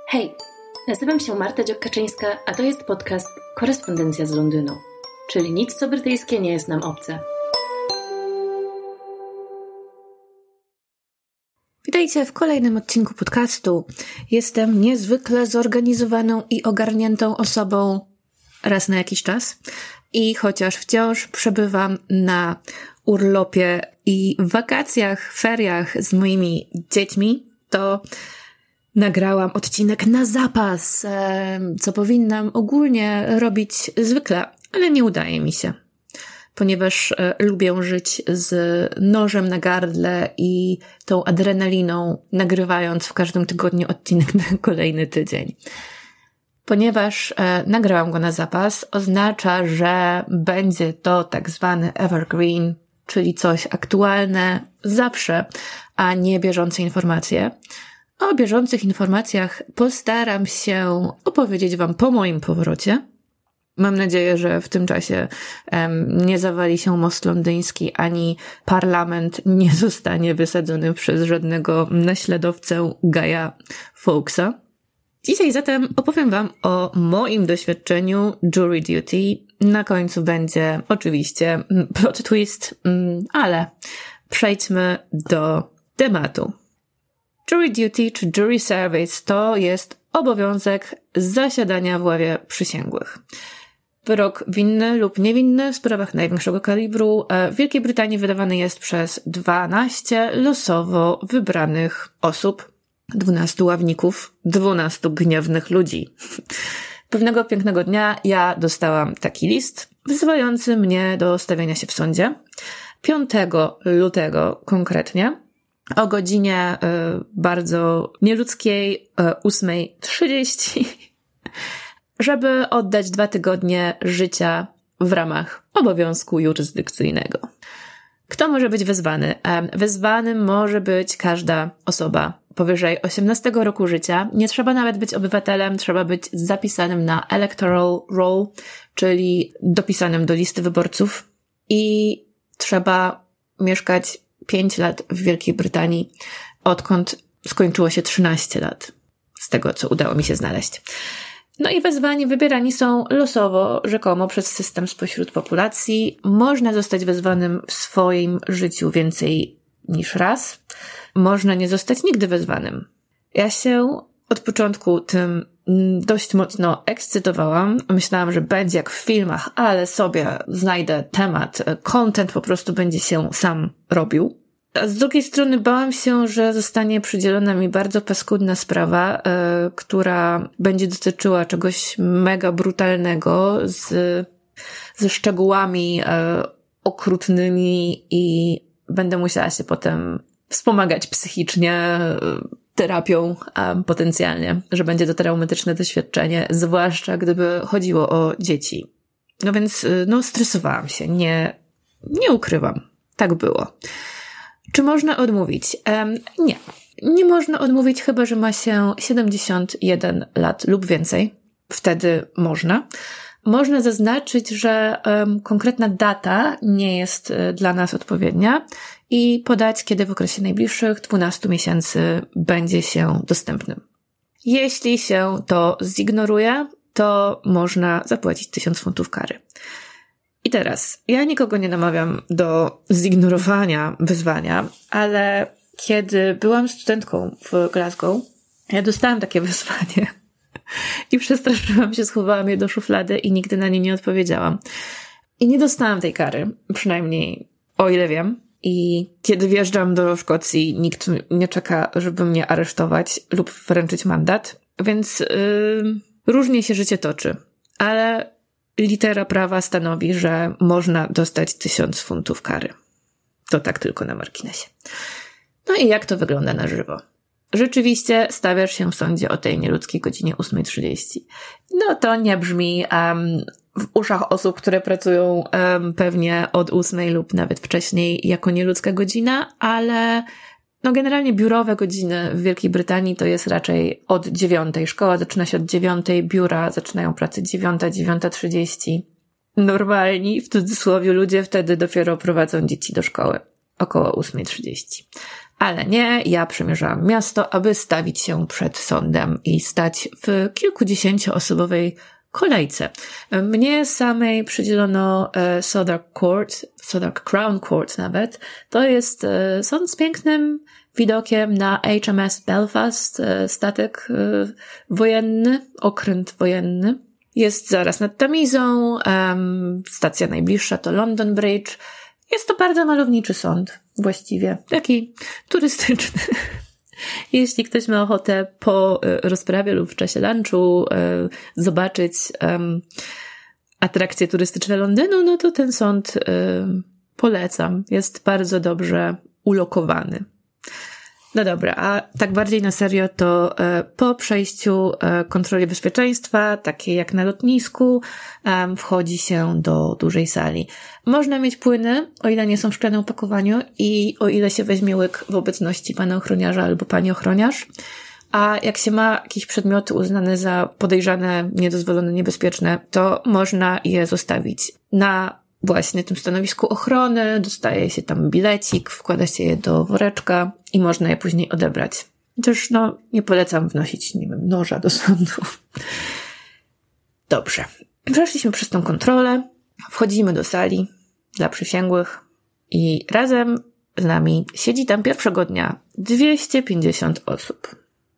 Hej, nazywam się Marta Dziokaczyńska, a to jest podcast Korespondencja z Londynu, czyli nic co brytyjskie nie jest nam obce. Witajcie w kolejnym odcinku podcastu. Jestem niezwykle zorganizowaną i ogarniętą osobą raz na jakiś czas i chociaż wciąż przebywam na urlopie i wakacjach, feriach z moimi dziećmi, to nagrałam odcinek na zapas, co powinnam ogólnie robić zwykle, ale nie udaje mi się, ponieważ lubię żyć z nożem na gardle i tą adrenaliną, nagrywając w każdym tygodniu odcinek na kolejny tydzień. Ponieważ nagrałam go na zapas, oznacza, że będzie to tak zwany evergreen, czyli coś aktualne zawsze, a nie bieżące informacje. O bieżących informacjach postaram się opowiedzieć Wam po moim powrocie. Mam nadzieję, że w tym czasie nie zawali się most londyński, ani parlament nie zostanie wysadzony przez żadnego naśladowcę Guy'a Fawkesa. Dzisiaj zatem opowiem Wam o moim doświadczeniu jury duty. Na końcu będzie oczywiście plot twist, ale przejdźmy do tematu. Jury duty czy jury service to jest obowiązek zasiadania w ławie przysięgłych. Wyrok winny lub niewinny w sprawach największego kalibru w Wielkiej Brytanii wydawany jest przez 12 losowo wybranych osób, 12 ławników, 12 gniewnych ludzi. Pewnego pięknego dnia ja dostałam taki list wzywający mnie do stawienia się w sądzie. 5 lutego konkretnie, o godzinie bardzo nieludzkiej 8:30, żeby oddać 2 tygodnie życia w ramach obowiązku jurysdykcyjnego. Kto może być wezwany? Wezwanym może być każda osoba powyżej 18 roku życia. Nie trzeba nawet być obywatelem, trzeba być zapisanym na electoral roll, czyli dopisanym do listy wyborców i trzeba mieszkać 5 lat w Wielkiej Brytanii, odkąd skończyło się 13 lat, z tego co udało mi się znaleźć. No i wezwani wybierani są losowo, rzekomo przez system spośród populacji. Można zostać wezwanym w swoim życiu więcej niż raz. Można nie zostać nigdy wezwanym. Ja się od początku tym dość mocno ekscytowałam. Myślałam, że będzie jak w filmach, ale sobie znajdę temat. Content po prostu będzie się sam robił. A z drugiej strony bałam się, że zostanie przydzielona mi bardzo paskudna sprawa, która będzie dotyczyła czegoś mega brutalnego ze szczegółami okrutnymi i będę musiała się potem wspomagać psychicznie terapią potencjalnie, że będzie to traumatyczne doświadczenie, zwłaszcza gdyby chodziło o dzieci. No więc, stresowałam się, nie ukrywam. Tak było. Czy można odmówić? Nie. Nie można odmówić, chyba że ma się 71 lat lub więcej. Wtedy można. Można zaznaczyć, że konkretna data nie jest dla nas odpowiednia i podać, kiedy w okresie najbliższych 12 miesięcy będzie się dostępnym. Jeśli się to zignoruje, to można zapłacić 1000 funtów kary. I teraz, ja nikogo nie namawiam do zignorowania wezwania, ale kiedy byłam studentką w Glasgow, ja dostałam takie wezwanie i przestraszyłam się, schowałam je do szuflady i nigdy na nie nie odpowiedziałam. I nie dostałam tej kary, przynajmniej o ile wiem. I kiedy wjeżdżam do Szkocji, nikt nie czeka, żeby mnie aresztować lub wręczyć mandat, więc różnie się życie toczy. Ale litera prawa stanowi, że można dostać 1000 funtów kary. To tak tylko na marginesie. No i jak to wygląda na żywo? Rzeczywiście stawiasz się w sądzie o tej nieludzkiej godzinie 8:30. No to nie brzmi w uszach osób, które pracują pewnie od 8 lub nawet wcześniej jako nieludzka godzina, ale generalnie biurowe godziny w Wielkiej Brytanii to jest raczej od 9. Szkoła zaczyna się od 9, biura zaczynają pracę 9, 9:30. Normalni, w cudzysłowie, ludzie wtedy dopiero prowadzą dzieci do szkoły. Około 8:30. Ale nie, ja przemierzałam miasto, aby stawić się przed sądem i stać w kilkudziesięcioosobowej kolejce. Mnie samej przydzielono Southwark Crown Court nawet. To jest sąd z pięknym widokiem na HMS Belfast, statek wojenny, okręt wojenny. Jest zaraz nad Tamizą, stacja najbliższa to London Bridge. Jest to bardzo malowniczy sąd, właściwie. Taki turystyczny. Jeśli ktoś ma ochotę po rozprawie lub w czasie lunchu zobaczyć atrakcje turystyczne Londynu, no to ten sąd polecam. Jest bardzo dobrze ulokowany. No dobra, a tak bardziej na serio to po przejściu kontroli bezpieczeństwa, takiej jak na lotnisku, wchodzi się do dużej sali. Można mieć płyny, o ile nie są w szklanym opakowaniu i o ile się weźmie łyk w obecności pana ochroniarza albo pani ochroniarz. A jak się ma jakieś przedmioty uznane za podejrzane, niedozwolone, niebezpieczne, to można je zostawić na właśnie tym stanowisku ochrony, dostaje się tam bilecik, wkłada się je do woreczka i można je później odebrać. Chociaż nie polecam wnosić, nie wiem, noża do sądu. Dobrze. Przeszliśmy przez tą kontrolę, wchodzimy do sali dla przysięgłych i razem z nami siedzi tam pierwszego dnia 250 osób.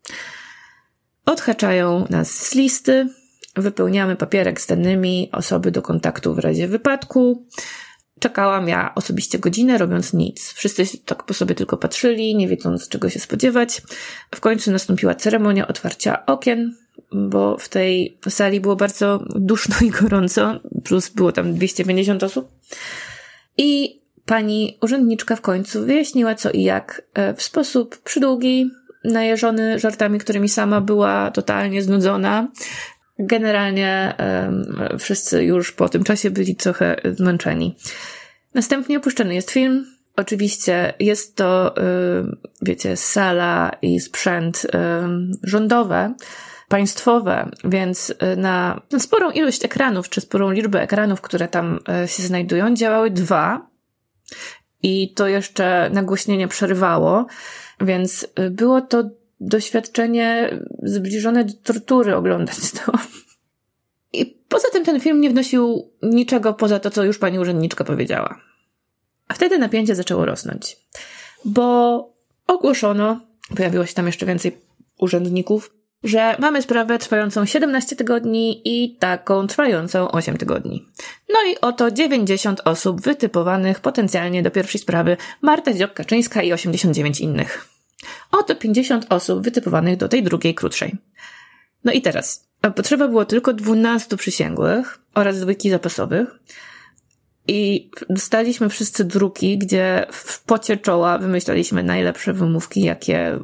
Odhaczają nas z listy, wypełniamy papierek z danymi osoby do kontaktu w razie wypadku. Czekałam ja osobiście godzinę, robiąc nic. Wszyscy tak po sobie tylko patrzyli, nie wiedząc czego się spodziewać. W końcu nastąpiła ceremonia otwarcia okien, bo w tej sali było bardzo duszno i gorąco, plus było tam 250 osób. I pani urzędniczka w końcu wyjaśniła co i jak w sposób przydługi, najeżony żartami, którymi sama była totalnie znudzona. Generalnie wszyscy już po tym czasie byli trochę zmęczeni. Następnie opuszczony jest film. Oczywiście jest to, sala i sprzęt rządowe, państwowe, więc na sporą ilość ekranów, czy sporą liczbę ekranów, które tam się znajdują, działały 2 i to jeszcze nagłośnienie przerywało, więc było to doświadczenie zbliżone do tortury oglądać to. I poza tym ten film nie wnosił niczego poza to, co już pani urzędniczka powiedziała. A wtedy napięcie zaczęło rosnąć, bo ogłoszono, pojawiło się tam jeszcze więcej urzędników, że mamy sprawę trwającą 17 tygodni i taką trwającą 8 tygodni. No i oto 90 osób wytypowanych potencjalnie do pierwszej sprawy, Marta Dziok-Kaczyńska i 89 innych. Oto 50 osób wytypowanych do tej drugiej, krótszej. No i teraz, potrzeba było tylko 12 przysięgłych oraz 2 zapasowych i dostaliśmy wszyscy druki, gdzie w pocie czoła wymyślaliśmy najlepsze wymówki, jakie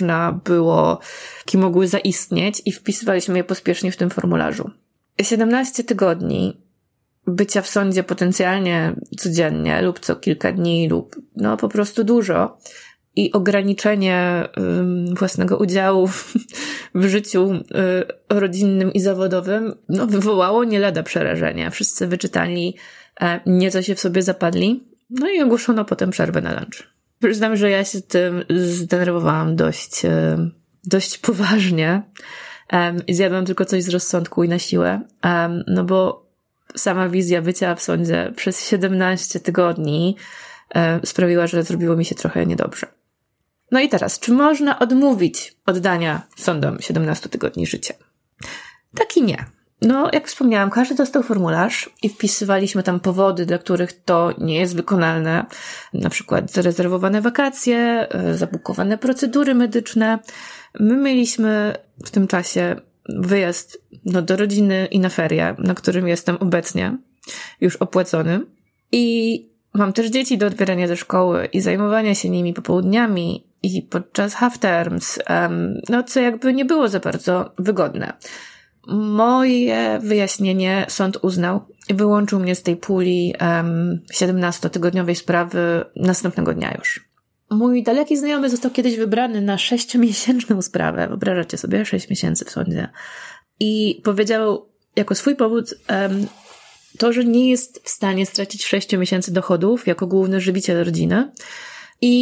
mogły zaistnieć i wpisywaliśmy je pospiesznie w tym formularzu. 17 tygodni bycia w sądzie potencjalnie codziennie lub co kilka dni lub po prostu dużo i ograniczenie własnego udziału w życiu rodzinnym i zawodowym wywołało nie lada przerażenia. Wszyscy wyczytali, nieco się w sobie zapadli, i ogłoszono potem przerwę na lunch. Przyznam, że ja się tym zdenerwowałam dość poważnie. Zjadłam tylko coś z rozsądku i na siłę, bo sama wizja bycia w sądzie przez 17 tygodni sprawiła, że zrobiło mi się trochę niedobrze. No i teraz, czy można odmówić oddania sądom 17 tygodni życia? Tak i nie. Jak wspomniałam, każdy dostał formularz i wpisywaliśmy tam powody, dla których to nie jest wykonalne. Na przykład zarezerwowane wakacje, zabukowane procedury medyczne. My mieliśmy w tym czasie wyjazd do rodziny i na ferie, na którym jestem obecnie, już opłacony. I mam też dzieci do odbierania ze szkoły i zajmowania się nimi popołudniami i podczas half terms, co jakby nie było za bardzo wygodne. Moje wyjaśnienie sąd uznał i wyłączył mnie z tej puli 17-tygodniowej sprawy następnego dnia już. Mój daleki znajomy został kiedyś wybrany na 6-miesięczną sprawę. Wyobrażacie sobie, 6 miesięcy w sądzie. I powiedział jako swój powód to, że nie jest w stanie stracić 6 miesięcy dochodów jako główny żywiciel rodziny. I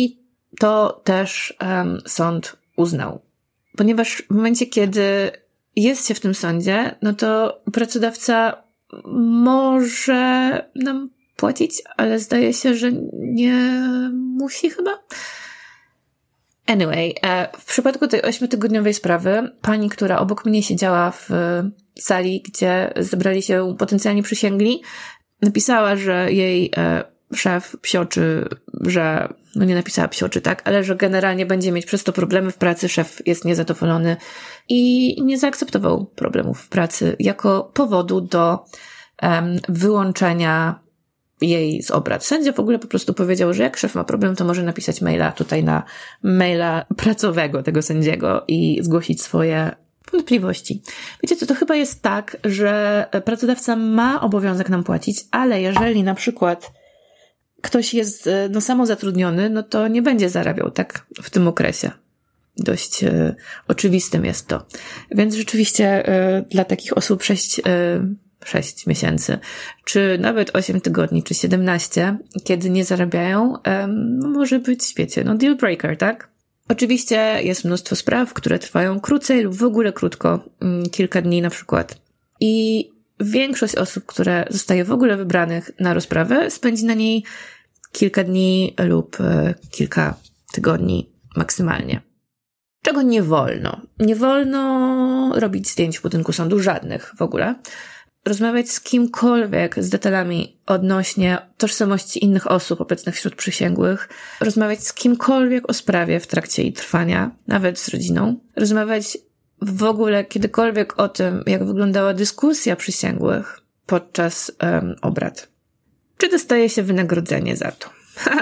to też sąd uznał. Ponieważ w momencie, kiedy jest się w tym sądzie, no to pracodawca może nam płacić, ale zdaje się, że nie musi chyba. Anyway, w przypadku tej 8-tygodniowej sprawy, pani, która obok mnie siedziała w sali, gdzie zebrali się potencjalni przysięgli, napisała, że jej szef psioczy, że, no nie napisała psioczy, tak, ale że generalnie będzie mieć przez to problemy w pracy, szef jest niezadowolony i nie zaakceptował problemów w pracy jako powodu do wyłączenia jej z obrad. Sędzia w ogóle po prostu powiedział, że jak szef ma problem, to może napisać maila tutaj na maila pracowego tego sędziego i zgłosić swoje wątpliwości. Wiecie co, to chyba jest tak, że pracodawca ma obowiązek nam płacić, ale jeżeli na przykład ktoś jest samozatrudniony, no to nie będzie zarabiał tak w tym okresie. Dość oczywistym jest to. Więc rzeczywiście dla takich osób 6 miesięcy, czy nawet 8 tygodni, czy 17, kiedy nie zarabiają, może być, wiecie, no deal breaker, tak? Oczywiście jest mnóstwo spraw, które trwają krócej lub w ogóle krótko, kilka dni na przykład. I większość osób, które zostaje w ogóle wybranych na rozprawę, spędzi na niej kilka dni lub kilka tygodni maksymalnie. Czego nie wolno? Nie wolno robić zdjęć w budynku sądu, żadnych w ogóle. Rozmawiać z kimkolwiek z detalami odnośnie tożsamości innych osób obecnych wśród przysięgłych, rozmawiać z kimkolwiek o sprawie w trakcie jej trwania, nawet z rodziną, rozmawiać w ogóle kiedykolwiek o tym, jak wyglądała dyskusja przysięgłych podczas obrad. Czy dostaje się wynagrodzenie za to?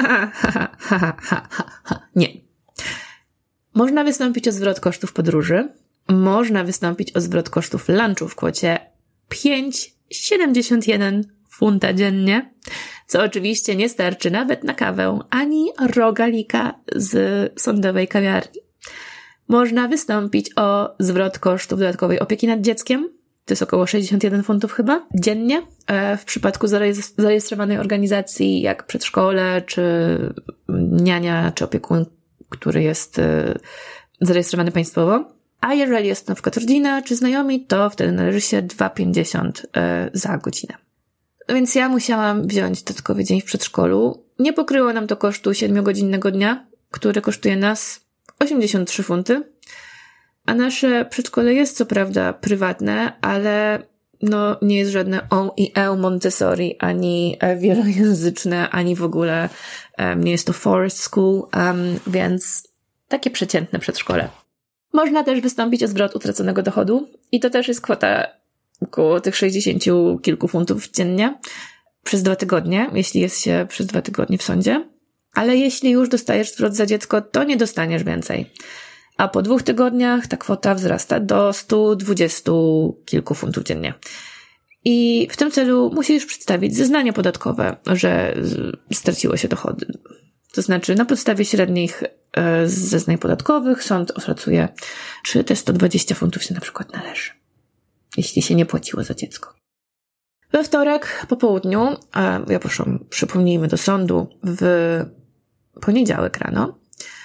Nie. Można wystąpić o zwrot kosztów podróży, można wystąpić o zwrot kosztów lunchu w kwocie 5,71 funta dziennie, co oczywiście nie starczy nawet na kawę ani rogalika z sądowej kawiarni. Można wystąpić o zwrot kosztów dodatkowej opieki nad dzieckiem, to jest około 61 funtów chyba, dziennie, w przypadku zarejestrowanej organizacji jak przedszkole, czy niania, czy opiekun, który jest zarejestrowany państwowo. A jeżeli jest na przykład rodzina czy znajomi, to wtedy należy się 2,50 za godzinę. Więc ja musiałam wziąć dodatkowy dzień w przedszkolu. Nie pokryło nam to kosztu 7-godzinnego dnia, który kosztuje nas 83 funty. A nasze przedszkole jest co prawda prywatne, ale no nie jest żadne OIE Montessori, ani wielojęzyczne, ani w ogóle nie jest to forest school, więc takie przeciętne przedszkole. Można też wystąpić o zwrot utraconego dochodu i to też jest kwota około tych 60 kilku funtów dziennie przez 2 tygodnie, jeśli jest się przez 2 tygodnie w sądzie. Ale jeśli już dostajesz zwrot za dziecko, to nie dostaniesz więcej. A po 2 tygodniach ta kwota wzrasta do 120 kilku funtów dziennie. I w tym celu musisz przedstawić zeznanie podatkowe, że straciło się dochody. To znaczy na podstawie średnich zeznań podatkowych sąd oszacuje, czy te 120 funtów się na przykład należy, jeśli się nie płaciło za dziecko. We wtorek po południu, ja poszłam, przypomnijmy, do sądu w poniedziałek rano,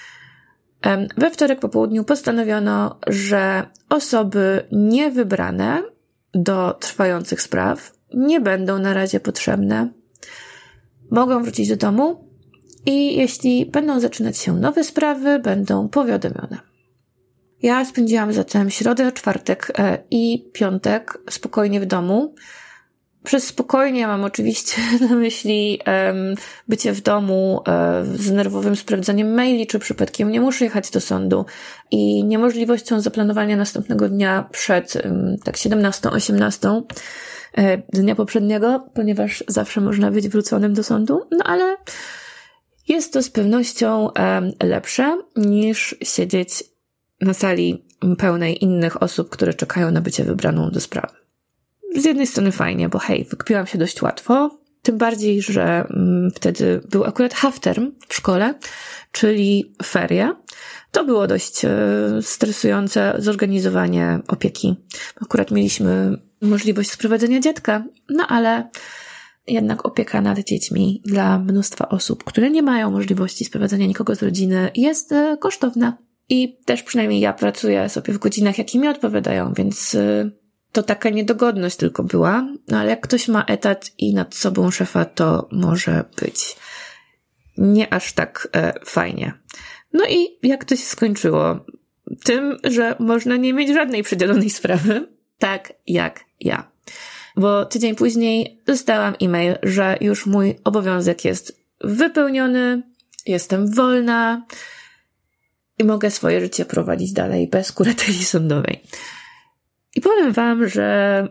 we wtorek po południu postanowiono, że osoby niewybrane do trwających spraw nie będą na razie potrzebne. Mogą wrócić do domu i jeśli będą zaczynać się nowe sprawy, będą powiadomione. Ja spędziłam zatem środę, czwartek i piątek spokojnie w domu. Przez spokojnie mam oczywiście na myśli bycie w domu z nerwowym sprawdzaniem maili, czy przypadkiem nie muszę jechać do sądu i niemożliwością zaplanowania następnego dnia przed tak 17-18 dnia poprzedniego, ponieważ zawsze można być wróconym do sądu, no ale jest to z pewnością lepsze niż siedzieć na sali pełnej innych osób, które czekają na bycie wybraną do sprawy. Z jednej strony fajnie, bo hej, wykpiłam się dość łatwo, tym bardziej, że wtedy był akurat half term w szkole, czyli ferie. To było dość stresujące zorganizowanie opieki. Akurat mieliśmy możliwość sprowadzenia dziecka, no ale jednak opieka nad dziećmi dla mnóstwa osób, które nie mają możliwości sprowadzenia nikogo z rodziny, jest kosztowna. I też przynajmniej ja pracuję sobie w godzinach, jakie mi odpowiadają, więc to taka niedogodność tylko była. No ale jak ktoś ma etat i nad sobą szefa, to może być nie aż tak fajnie. No i jak to się skończyło? Tym, że można nie mieć żadnej przydzielonej sprawy, tak jak ja. Bo tydzień później dostałam e-mail, że już mój obowiązek jest wypełniony, jestem wolna i mogę swoje życie prowadzić dalej bez kurateli sądowej. I powiem wam, że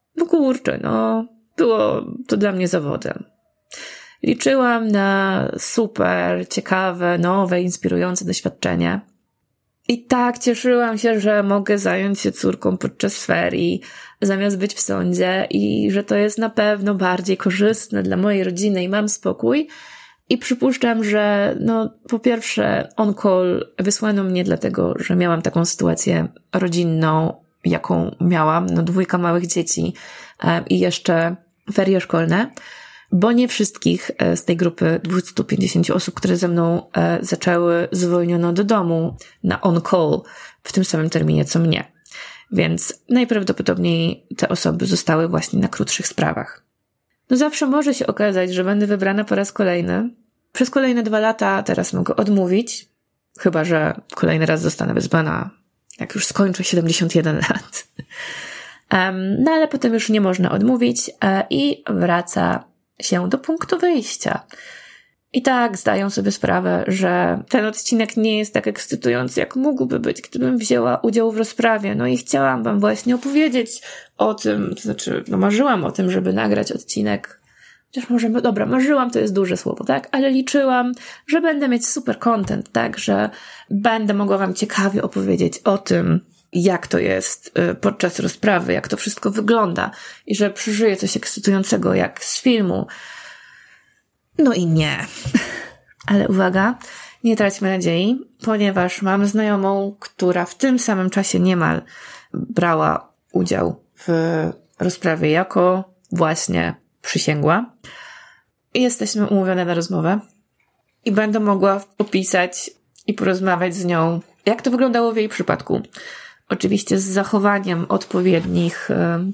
było to dla mnie zawodem. Liczyłam na super, ciekawe, nowe, inspirujące doświadczenie. I tak cieszyłam się, że mogę zająć się córką podczas ferii, zamiast być w sądzie i że to jest na pewno bardziej korzystne dla mojej rodziny i mam spokój. I przypuszczam, że po pierwsze on-call wysłano mnie dlatego, że miałam taką sytuację rodzinną, jaką miałam, 2 małych dzieci i jeszcze ferie szkolne, bo nie wszystkich z tej grupy 250 osób, które ze mną zaczęły, zwolniono do domu na on-call w tym samym terminie co mnie. Więc najprawdopodobniej te osoby zostały właśnie na krótszych sprawach. Zawsze może się okazać, że będę wybrana po raz kolejny. Przez kolejne 2 lata teraz mogę odmówić, chyba że kolejny raz zostanę wezwana, jak już skończę 71 lat. Ale potem już nie można odmówić i wraca się do punktu wyjścia. I tak zdają sobie sprawę, że ten odcinek nie jest tak ekscytujący, jak mógłby być, gdybym wzięła udział w rozprawie. I chciałam wam właśnie opowiedzieć o tym, marzyłam o tym, żeby nagrać odcinek. Chociaż marzyłam to jest duże słowo, tak? Ale liczyłam, że będę mieć super content, tak? Że będę mogła wam ciekawie opowiedzieć o tym, jak to jest podczas rozprawy, jak to wszystko wygląda i że przeżyję coś ekscytującego jak z filmu. I nie. Ale uwaga, nie traćmy nadziei, ponieważ mam znajomą, która w tym samym czasie niemal brała udział w rozprawie jako właśnie przysięgła. I jesteśmy umówione na rozmowę i będę mogła opisać i porozmawiać z nią, jak to wyglądało w jej przypadku. Oczywiście z zachowaniem odpowiednich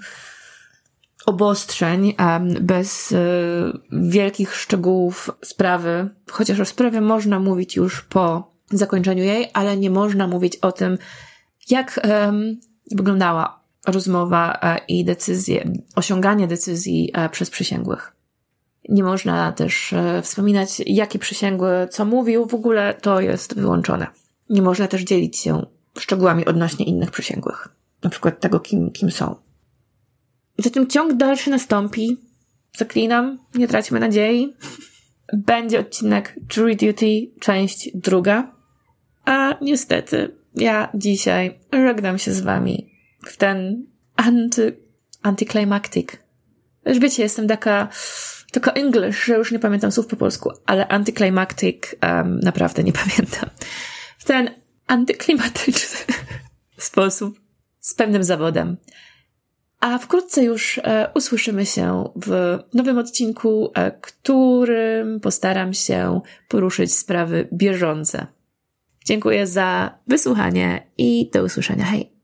obostrzeń, bez wielkich szczegółów sprawy, chociaż o sprawie można mówić już po zakończeniu jej, ale nie można mówić o tym, jak wyglądała rozmowa i osiąganie decyzji przez przysięgłych. Nie można też wspominać, jakie przysięgły co mówił, w ogóle to jest wyłączone. Nie można też dzielić się szczegółami odnośnie innych przysięgłych, na przykład tego, kim są. Zatem ciąg dalszy nastąpi. Zaklinam, nie traćmy nadziei. Będzie odcinek Jury Duty, część 2. A niestety, ja dzisiaj żegnam się z wami w ten anticlimactic. Już wiecie, jestem taka English, że już nie pamiętam słów po polsku, ale anticlimactic naprawdę nie pamiętam. W ten antyklimatyczny sposób, z pewnym zawodem. A wkrótce już usłyszymy się w nowym odcinku, którym postaram się poruszyć sprawy bieżące. Dziękuję za wysłuchanie i do usłyszenia. Hej!